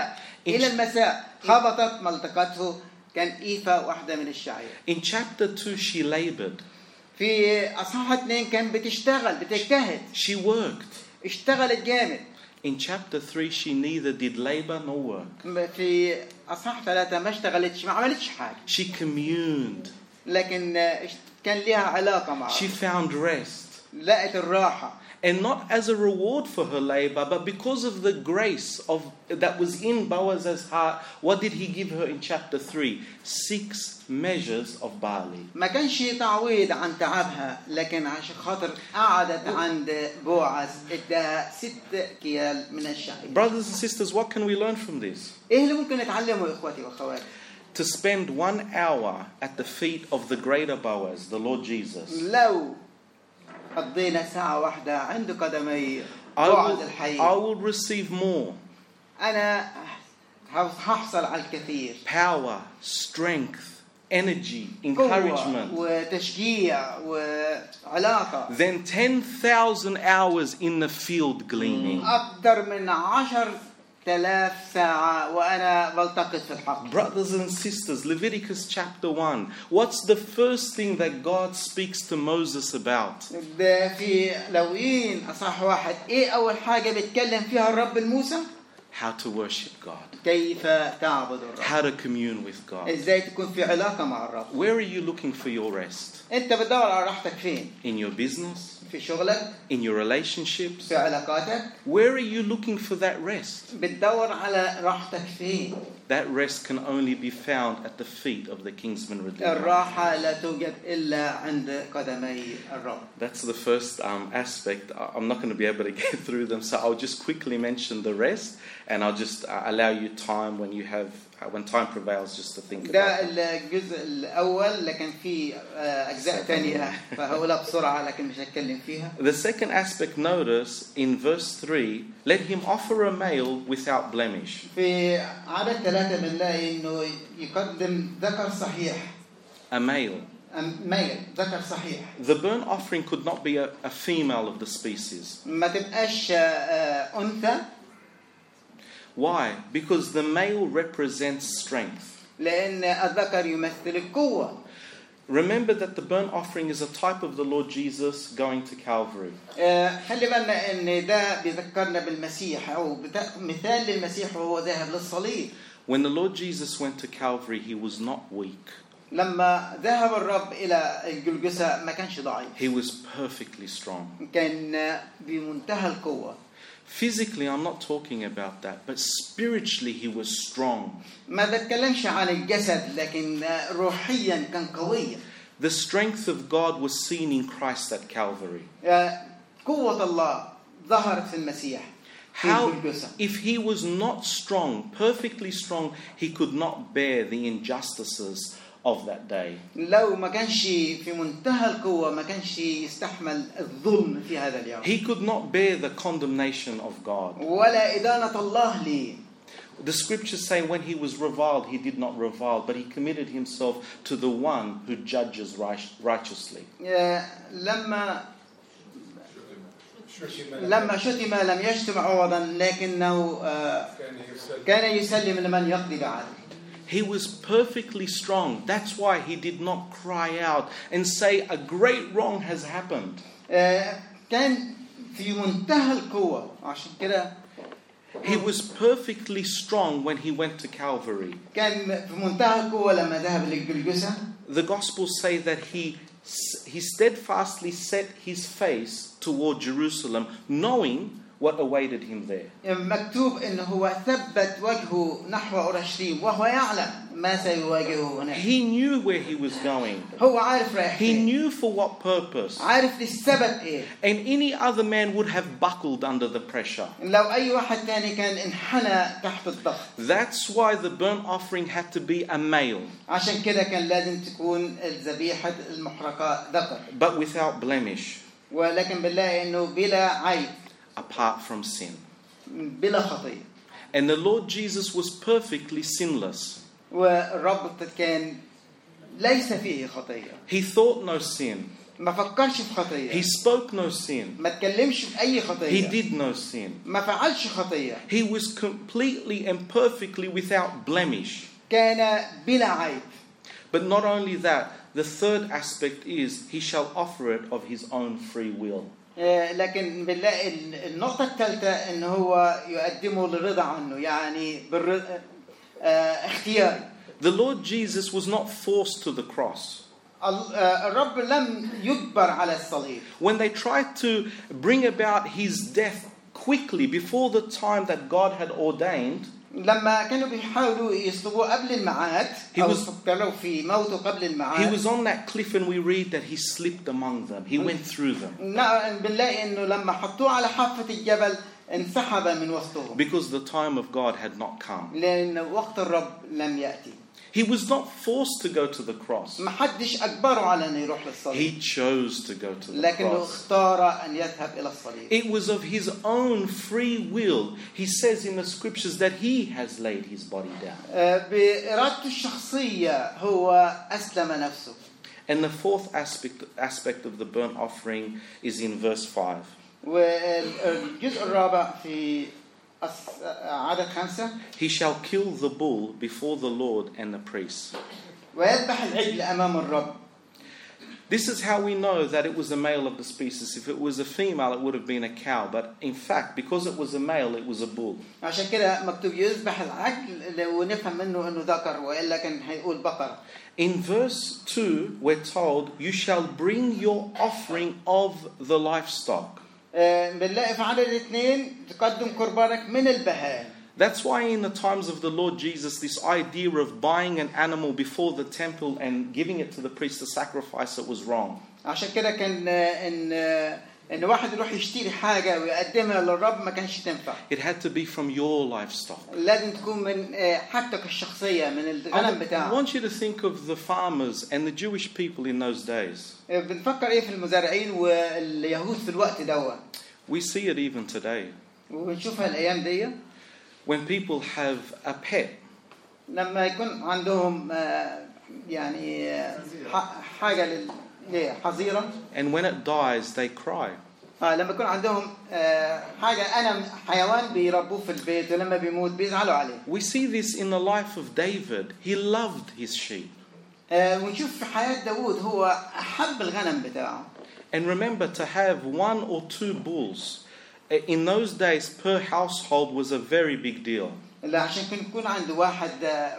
المساء خبطت ما التقته كان ايفا واحده من الشعير. In chapter 2 she labored. في اصحاح 2 كان بتجتهد. She worked. اشتغلت جامد. In chapter 3 she neither did labor nor work. في اصحاح 3 ما اشتغلتش، ما عملتش حاجه. She communed. لكن كان لها علاقه معه. She found rest. لقت الراحة. And not as a reward for her labor, but because of the grace that was in Boaz's heart. What did he give her in chapter 3? 6 measures of barley. ما كانش تعويض عن تعبها، لكن عشان خاطر قعدت عند بوعز اداها 6 كيال من الشعير. Brothers and sisters, what can we learn from this? ايه اللي ممكن نتعلمه يا اخواتي واخواتي؟ To spend 1 hour at the feet of the greater Boaz, the Lord Jesus. لو قضينا ساعة واحدة عند قدمي بوعز الحي. I will receive more. أنا هحصل على الكثير. Power, strength, energy, encouragement. وتشجيع وعلاقة. Then 10,000 hours in the field gleaning. أكثر من 10,000 ساعة وأنا بلتقط في الحقل. Brothers and sisters, Leviticus chapter 1. What's the first thing that God speaks to Moses about? في لويين أصحاح 1 إيه أول حاجة بيتكلم فيها الرب لموسى؟ How to worship God. كيف تعبد الرب. How to commune with God. إزاي تكون في علاقة مع الرب. Where are you looking for your rest? أنت بتدور على راحتك فين؟ In your business? في شغلك. In your relationships? في علاقاتك. Where are you looking for that rest? بتدور على راحتك فين؟ That rest can only be found at the feet of the Kinsman Redeemer. الراحة لا توجد إلا عند قدمي الرب. That's the first aspect. I'm not going to be able to get through them, so I'll just quickly mention the rest, and I'll just allow you time when time prevails just to think about it. ده الجزء الأول، لكن في أجزاء تانية فهقولها بسرعة لكن مش هتكلم فيها. The second aspect, notice in verse 3, let him offer a male without blemish. في عدد 3 بنلاقي إنه يقدم ذكر صحيح. A male. ميل ذكر صحيح. The burnt offering could not be a female of the species. ما تبقاش أنثى. Why? Because the male represents strength. لأن الذكر يمثل القوة. Remember that the burnt offering is a type of the Lord Jesus going to Calvary. خلي بالنا إن ده بيذكرنا بالمسيح أو مثال للمسيح وهو ذاهب للصليب. When the Lord Jesus went to Calvary, he was not weak. لما ذهب الرب إلى الجلجسة ما كانش ضعيف. He was perfectly strong. كان بمنتهى القوة. Physically, I'm not talking about that, but spiritually he was strong. ما بتكلمش عن الجسد لكن روحيا كان قوي. The strength of God was seen in Christ at Calvary. قوة الله ظهرت في المسيح. How, if he was not strong, perfectly strong, he could not bear the injustices of that day. لو ما كانش في منتهى القوة ما كانش يستحمل الظلم في هذا اليوم. He could not bear the condemnation of God. ولا إدانة الله لي. The scriptures say when he was reviled, he did not revile, but he committed himself to the one who judges righteously. لما شتم لم يشتم عوضا لكنه كان يسلم لمن يقضي بعدل. He was perfectly strong. That's why he did not cry out and say a great wrong has happened. كان في منتهى القوة عشان كده. He was perfectly strong when he went to Calvary. كان في منتهى القوة لما ذهب للجلجسة. The Gospels say that he steadfastly set his face toward Jerusalem, knowing what awaited him there. مكتوب إنه هو ثبت وجهه نحو أورشليم وهو يعلم ما سيواجهه هناك. He knew where he was going. هو عارف رايح He فين. knew for what purpose. عارف للسبب إيه. And any other man would have buckled under the pressure. لو أي واحد تاني كان انحنى تحت الضغط. That's why the burnt offering had to be a male. عشان كده كان لازم تكون الذبيحة المحرقة ذكر. But without blemish. ولكن بنلاقي إنه بلا عيب. Apart from sin. بلا خطية. And the Lord Jesus was perfectly sinless. والرب كان ليس فيه خطية. He thought no sin. ما فكرش في خطية. He spoke no sin. ما تكلمش في أي خطية. He did no sin. ما فعلش خطية. He was completely and perfectly without blemish. كان بلا عيب. But not only that, the third aspect is he shall offer it of his own free will. لكن بنلاقي النقطة الثالثة إن هو يقدمه للرضا عنه يعني اختياري. The Lord Jesus was not forced to the cross. الرب لم يجبر على الصليب. When they tried to bring about his death quickly before the time that God had ordained, لما كانوا بيحاولوا يصلبوه قبل الميعاد أو فكروا في موته قبل الميعاد. He was on that cliff and we read that he slipped among them. He went through them. بنلاقي إنه لما حطوه على حافة الجبل انسحب من وسطهم. Because the time of God had not come. لأن وقت الرب لم يأتي. He was not forced to go to the cross. ما حدش أجبره على أن يروح للصليب. He chose to go to the لكنه cross. اختار أن يذهب إلى الصليب. It was of his own free will. He says in the scriptures that he has laid his body down. بإرادته الشخصية هو أسلم نفسه. And the fourth aspect of the burnt offering is in verse 5. والجزء الرابع في عدد 5. He shall kill the bull before the Lord and the priests. ويذبح العجل أمام الرب. This is how we know that it was a male of the species. If it was a female, it would have been a cow. But in fact, because it was a male, it was a bull. عشان كده مكتوب يذبح العجل ونفهم منه إنه ذكر وإلا كان هيقول بقرة. In verse 2, we're told, you shall bring your offering of the livestock. بنلاقي في عدد 2 تقدم قربانك من البهائم. That's why in the times of the Lord Jesus, this idea of buying an animal before the temple and giving it to the priest to sacrifice it was wrong. عشان كده كان إن واحد يروح يشتري حاجة ويقدمها للرب ما كانش تنفع. It had to be from your livestock. لازم تكون من حاجتك الشخصية من الغنم بتاعك. I want you to think of the farmers and the Jewish people in those days. بنفكر إيه في المزارعين واليهود في الوقت دوت. We see it even today. ونشوفها الأيام دي. When people have a pet. لما يكون عندهم يعني حاجة حظيرة. And when it dies, they cry. لما يكون عندهم حاجة حيوان بيربوه في البيت ولما بيموت بيزعلوا عليه. We see this in the life of David. He loved his sheep. ونشوف في حياة داود هو أحب الغنم بتاعه. And remember, to have 1 or 2 bulls in those days per household was a very big deal. لا عشان يكون عنده واحد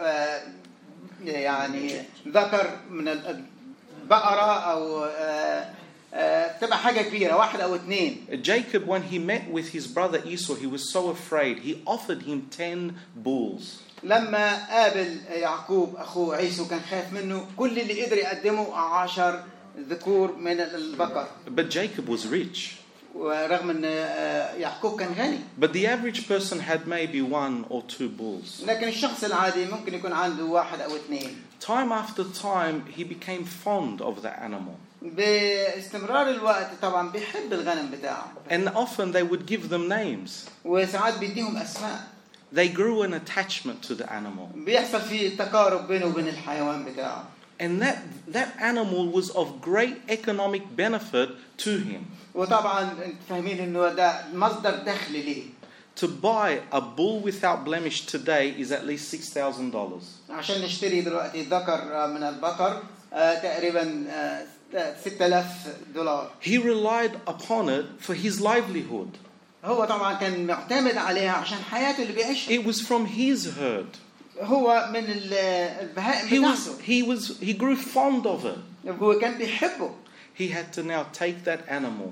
يعني ذكر من البقرة أو تبقى حاجة كبيرة واحد أو 2. Jacob, when he met with his brother Esau, he was so afraid. He offered him 10 bulls. لما قابل يعقوب أخوه عيسو كان خايف منه كل اللي قدر يقدمه 10 ذكور من البقر. But Jacob was rich. ورغم أن يعقوب كان غني. But the average person had maybe 1 or 2 bulls. لكن الشخص العادي ممكن يكون عنده 1 أو 2. Time after time, he became fond of the animal. باستمرار الوقت طبعا بيحب الغنم بتاعه. And often they would give them names. وساعات بيديهم أسماء. They grew an attachment to the animal. بيحصل فيه تقارب بينه وبين الحيوان بتاعه. And that animal was of great economic benefit to him. وطبعا فاهمين إنه ده مصدر دخل ليه. To buy a bull without blemish today is at least $6,000. عشان نشتري دلوقتي ذكر من البقر تقريبا $6,000. He relied upon it for his livelihood. هو طبعا كان معتمد عليها عشان حياته اللي بيعيشها. It was from his herd. هو من البهائم بتاعته. He grew fond of it. هو كان بيحبه. He had to now take that animal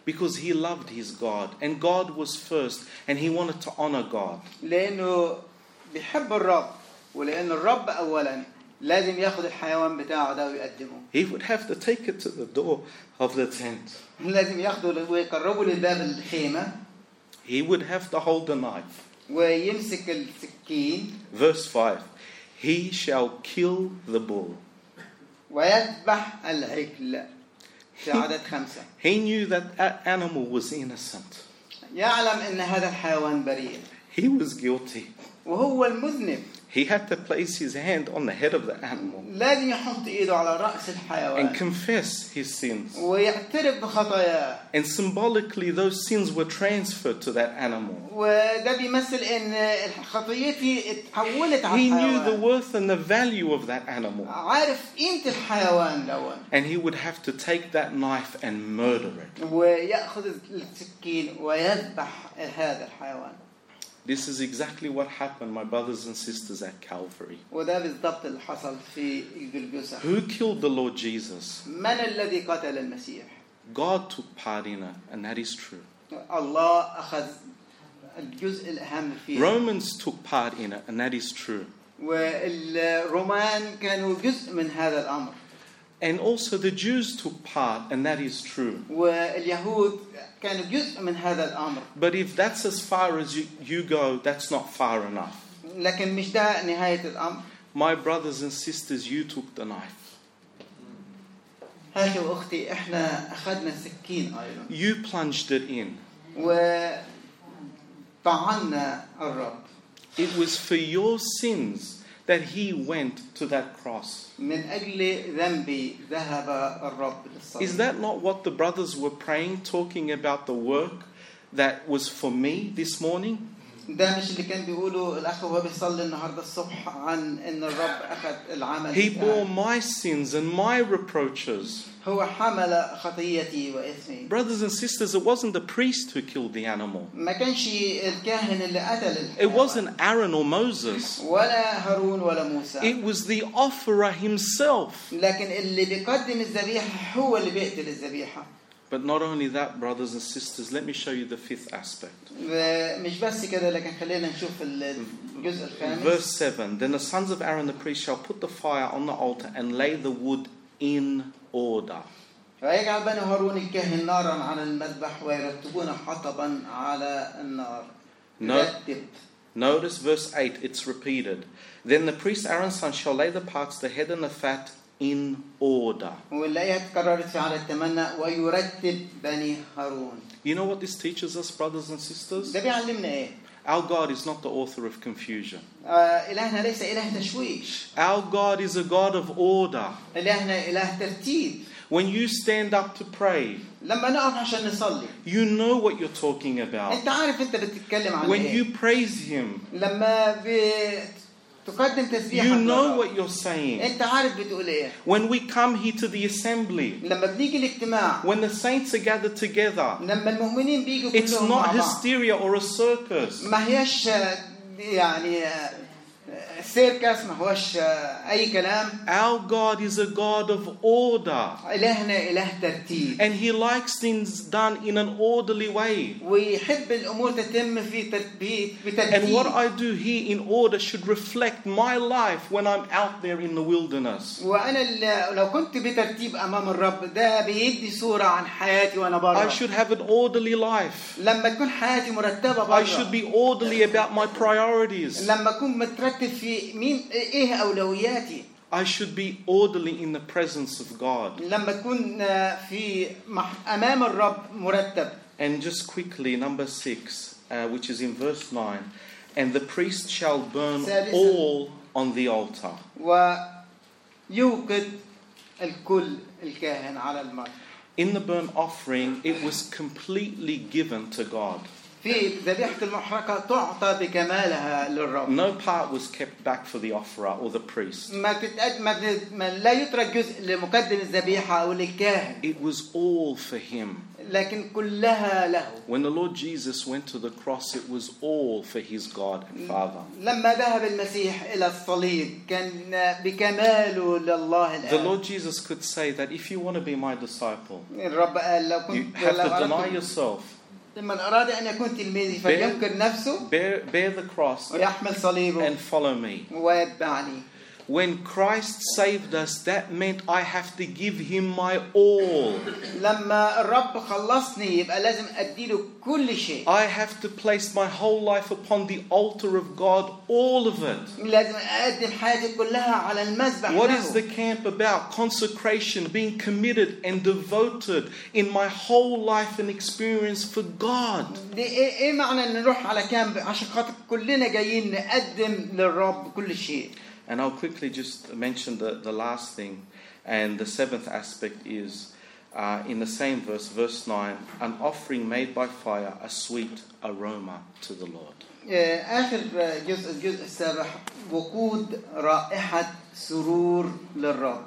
because he loved his God. And God was first, and he wanted to honor God. لأنه بيحب الرب، ولأن الرب أولا لازم ياخد الحيوان بتاعه ده ويقدمه. He would have to take it to the door of the tent. لازم ياخده ويقربه لباب الخيمة. He would have to hold the knife. ويمسك السكين. Verse 5. He shall kill the bull. ويذبح العجل. في عدد 5. He knew that that animal was innocent. يعلم أن هذا الحيوان بريء. He was guilty. وهو المذنب. He had to place his hand on the head of the animal لازم يحط إيده على رأس الحيوان. and confess his sins. ويعترف بخطاياه. And symbolically, those sins were transferred to that animal. وده بيمثل إن خطيتي اتحولت على He knew the الحيوان. worth and the value of that animal. عارف قيمة الحيوان دون. And he would have to take that knife and murder it. ويأخذ السكين ويذبح هذا الحيوان. This is exactly what happened, my brothers and sisters, at Calvary. وده بالضبط اللي حصل في الجلجثة. Who killed the Lord Jesus? من الذي قتل المسيح؟ God took part in it, and that is true. الله أخذ الجزء الأهم فيه. Romans took part in it, and that is true. والرومان كانوا جزء من هذا الأمر. And also the Jews took part, and that is true. واليهود كانوا جزء من هذا الأمر. But if that's as far as you go, that's not far enough. لكن مش ده نهاية الأمر. My brothers and sisters, you took the knife. أخي وأختي إحنا أخذنا السكين أيضا. You plunged it in. وطعنا الرب. It was for your sins that he went to that cross. من أجل ذنبي ذهب الرب للصليب. Is that not what the brothers were praying, talking about the work that was for me this morning? ده مش اللي كان بيقوله الأخ وهو بيصلي النهاردة الصبح عن إن الرب أخذ العمل. He bore my sins and my reproaches. هو حمل خطيتي وإثمي. Brothers and sisters, it wasn't the priest who killed the animal. ما كانش الكاهن اللي قتل الحيوان. It wasn't Aaron or Moses. ولا هارون ولا موسى. It was the offerer himself. لكن اللي بيقدم الذبيحة هو اللي بيقتل الذبيحة. But not only that, brothers and sisters, let me show you the fifth aspect. مش بس كده لكن خلينا نشوف الجزء الخامس. Verse 7. Then the sons of Aaron the priest shall put the fire on the altar and lay the wood in order. فيجعل بني هارون الكاهن نارا على المذبح ويرتبون حطبا على النار. Notice verse 8, it's repeated. Then the priest Aaron's son shall lay the parts, the head and the fat, in order. والآية تكررت في عدد 8 ويرتب بني هارون. You know what this teaches us, brothers and sisters? ده بيعلمنا إيه؟ Our God is not the author of confusion. إلهنا ليس إله تشويش. Our God is a God of order. إلهنا إله ترتيب. When you stand up to pray, لما نقف عشان نصلي. you know what you're talking about. أنت عارف أنت بتتكلم عن When إيه. you praise Him, لما تقدم تسبيحك. you know what you're saying. أنت عارف بتقول إيه. When we come here to the assembly, لما بنيجي الاجتماع. when the saints are gathered together, لما المؤمنين بيجوا it's كلهم not مع بعض. hysteria or a circus. ما هيش يعني سيركس ما هوش أي كلام. Our God is a God of order. إلهنا إله ترتيب. And He likes things done in an orderly way. ويحب الأمور تتم في بترتيب. And what I do here in order should reflect my life when I'm out there in the wilderness. وأنا لو كنت بترتيب أمام الرب ده بيدي صورة عن حياتي وأنا برا. I should have an orderly life. لما تكون حياتي مرتبة برا. I should be orderly about my priorities. لما أكون مترتب في مين إيه أولوياتي. I should be orderly in the presence of God. لما تكون في أمام الرب مرتب. And just quickly, number 6, which is in verse 9. And the priest shall burn all on the altar. ويوقد الكل الكاهن على المذبح. In the burnt offering, it was completely given to God. في ذبيحة المحرقة تعطى بكمالها للرب. No part was kept back for the offerer or the priest. لا يترك جزء لمقدم الذبيحة أو للكاهن. It was all for him. لكن كلها له. When the Lord Jesus went to the cross, it was all for his God and Father. لما ذهب المسيح إلى الصليب كان بكماله لله الآب. The Lord Jesus could say that if you want to be my disciple, الرب قال لو you كنت have to deny yourself, من أراد أن يكون تلميذي فلينكر نفسه bear the cross, ويحمل صليبه and follow me. ويتبعني. When Christ saved us, that meant I have to give him my all. لما الرب خلصني يبقى لازم أديله كل شيء. I have to place my whole life upon the altar of God, all of it. لازم أقدم حياتي كلها على المذبح. What is the camp about? Consecration, being committed and devoted in my whole life and experience for God. إيه معنى إن نروح على كامب عشان خاطر كلنا جايين نقدم للرب كل شيء. And I'll quickly just mention the last thing. And the seventh aspect is in the same verse, verse 9, an offering made by fire, a sweet aroma to the Lord. آخر الجزء السابع وقود رائحة سرور للرب.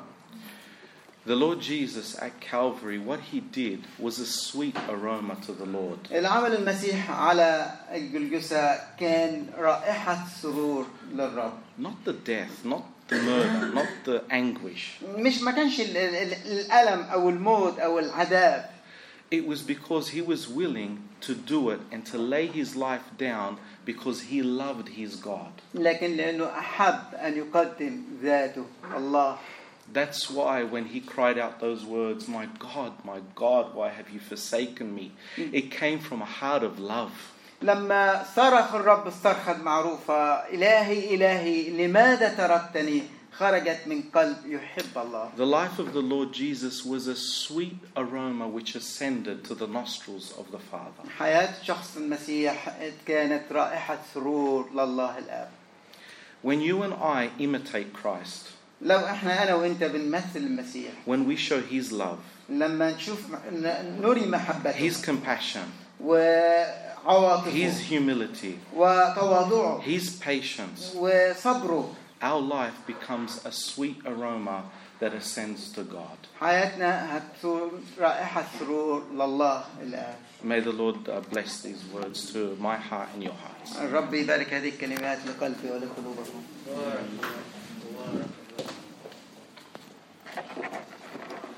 The Lord Jesus at Calvary, what he did was a sweet aroma to the Lord. العمل المسيح على الجلجسة كان رائحة سرور للرب. Not the death, not the murder, not the anguish. ما كانش الألم أو الموت أو العذاب. It was because he was willing to do it and to lay his life down because he loved his God. لكن لأنه أحب أن يقدم ذاته الله. That's why when he cried out those words, my God, why have you forsaken me? It came from a heart of love. لما صرخ الرب الصرخة المعروفة إلهي إلهي لماذا تركتني خرجت من قلب يحب الله. The life of the Lord Jesus was a sweet aroma which ascended to the nostrils of the Father. حياة شخص المسيح كانت رائحة سرور لله الآب. When you and I imitate Christ, لو احنا أنا وأنت بنمثل المسيح. when we show his love, لما نشوف نوري محبته. his compassion, وعواطفه. his humility, وتواضعه. his patience, وصبره. our life becomes a sweet aroma that ascends to God. حياتنا هتكون رائحة سرور لله الآب. May the Lord bless these words to my heart and your hearts. الرب يبارك هذه الكلمات لقلبي ولقلوبكم.